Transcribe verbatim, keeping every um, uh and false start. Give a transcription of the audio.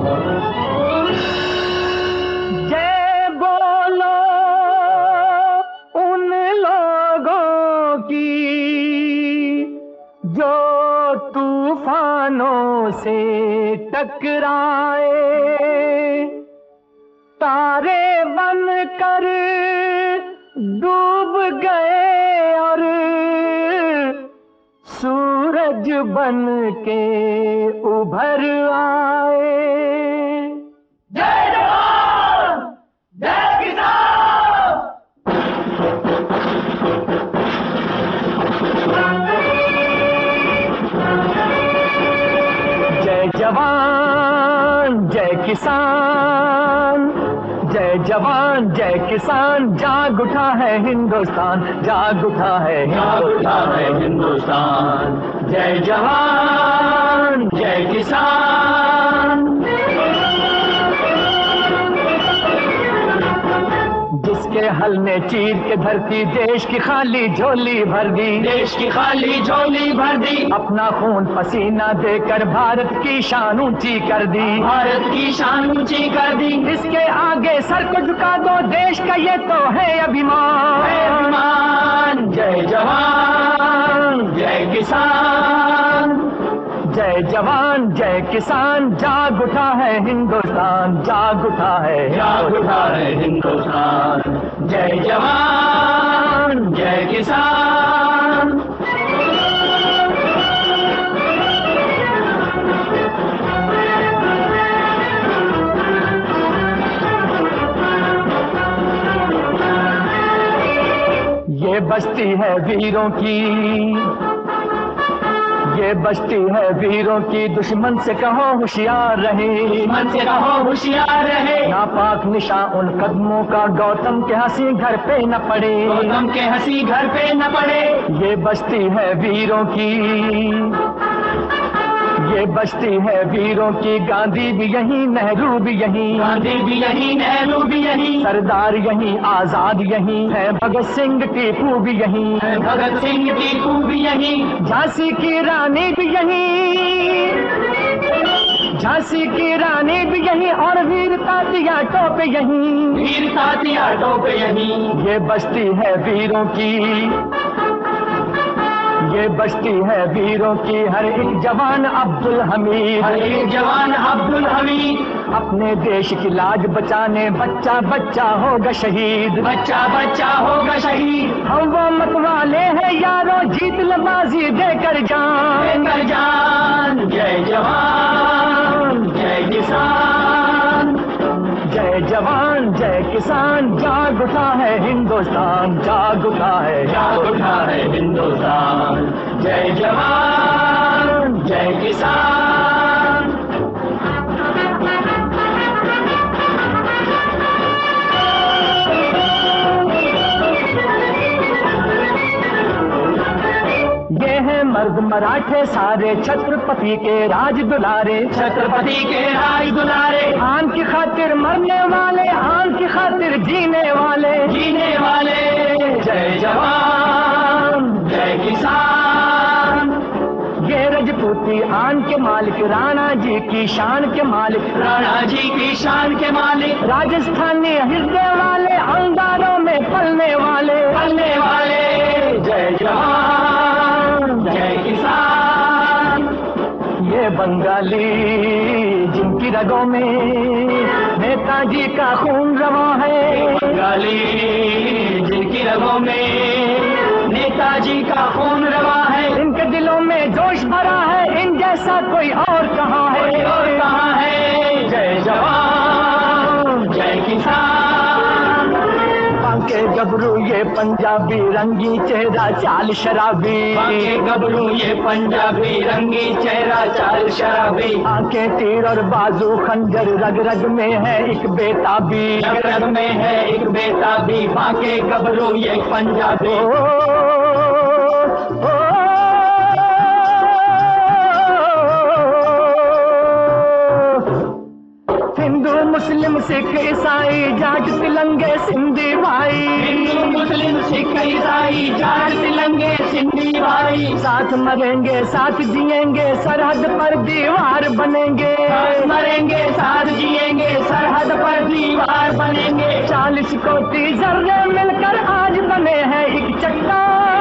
जय बोलो उन लोगों की जो तूफानों से टकराए, तारे बनकर डूब गए और सूरज बन के उभर आए। जय जवान जय किसान। जय जवान जय किसान, जय जवान जय किसान। जाग उठा है हिंदुस्तान, जाग उठा है जाग उठा है हिंदुस्तान। जय जवान जय किसान। जिसके हल ने चीर के धरती देश की खाली झोली भर दी, देश की खाली झोली भर दी। अपना खून पसीना देकर भारत की शान ऊंची कर दी, भारत की शान ऊंची कर दी। इसके आगे सर को झुका दो, देश का ये तो है अभिमान। है अभिमान। जय जवान जय किसान। जय जवान जय किसान। जाग उठा है हिंदुस्तान, जाग उठा है जाग उठा है हिंदुस्तान। जय जवान जय किसान। ये बस्ती है वीरों की, ये बस्ती है वीरों की। दुश्मन से कहो होशियार रहे, दुश्मन से कहो होशियार रहे। नापाक निशा उन कदमों का गौतम के हंसी घर पे न पड़े, गौतम के हंसी घर पे न पड़े। ये बस्ती है वीरों की, ये बस्ती है वीरों की। गांधी भी यहीं, नेहरू भी यहीं, गांधी भी यहीं, नेहरू भी यहीं। सरदार यहीं, आजाद यहीं है। भगत सिंह टीपू भी यहीं, भगत सिंह टीपू भी यहीं। झांसी की रानी भी यहीं, झांसी की रानी भी यहीं। और वीर तात्या टोपे यहीं, वीर तात्या टोपे यहीं। ये बस्ती है वीरों की, ये बस्ती है वीरों की। हर एक जवान अब्दुल हमीद, हर एक जवान अब्दुल हमीद। अपने देश की लाज बचाने बच्चा बच्चा होगा शहीद, बच्चा बच्चा होगा शहीद। हम वो मत वाले हैं यारों, जीत लबाजी देकर जान, देकर जान। जय जवान जय किसान। जय जवान जय किसान। जाग उठा है हिंदुस्तान, जाग उठा है जाग उठा है हिंदुस्तान। जय जवान जय किसान। ये है मर्द मराठे सारे, छत्रपति के राज दुलारे, छत्रपति के राज दुलारे। आन की खातिर मरने वाले, आन की खातिर जीने वाले, जीने वाले। जय जवान जय किसान। ये रजपूती आन के मालिक, राणा जी की शान के मालिक, राणा जी की शान के मालिक। राजस्थानी हृदय वाले, अंगारों में पलने वाले, पलने वाले। जय जवान जय किसान। ये बंगाली जिनकी रगों में नेताजी का खून रवा है, बंगाली जिनकी रगों में नेताजी का खून रवा है। इनके दिलों में जोश भरा है, इन जैसा कोई और कहाँ है, कोई और कहाँ है। जय जवान जय किसान। बांके गबरू ये पंजाबी, रंगी चेहरा चाल शराबी, बांके गबरू ये पंजाबी, रंगी चेहरा चाल शराबी। आंखें तीर और बाजू खंजर, रग रग में है एक बेताबी, रग रग में है एक बेताबी। बांके गबरू ये पंजाबी। ओ, ओ, हिंदू मुस्लिम सिख ईसाई जाट तिलंगे सिंधी भाई, हिंदू मुस्लिम सिख ईसाई जाट तिलंगे सिंधी भाई। साथ मरेंगे साथ जिएंगे, सरहद पर दीवार बनेंगे, साथ मरेंगे साथ दीवार बनेंगे। चालीस कोटि जर्रे मिलकर आज बने हैं एक चट्टान।